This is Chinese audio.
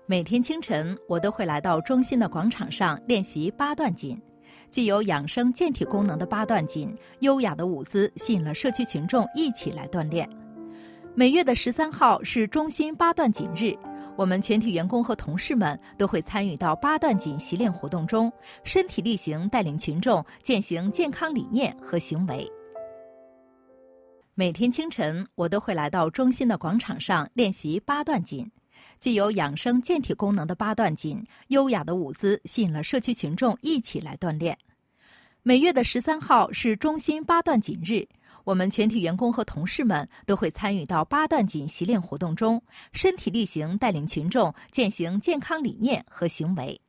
每天清晨，我都会来到中心的广场上练习八段锦。既有养生健体功能的八段锦，优雅的舞姿吸引了社区群众一起来锻炼。每月的13号是中心八段锦日，我们全体员工和同事们都会参与到八段锦习练活动中，身体力行带领群众践行健康理念和行为。每天清晨，我都会来到中心的广场上练习八段锦。既有养生健体功能的八段锦，优雅的舞姿吸引了社区群众一起来锻炼。每月的13号是中心八段锦日，我们全体员工和同事们都会参与到八段锦习练活动中，身体力行带领群众践行健康理念和行为。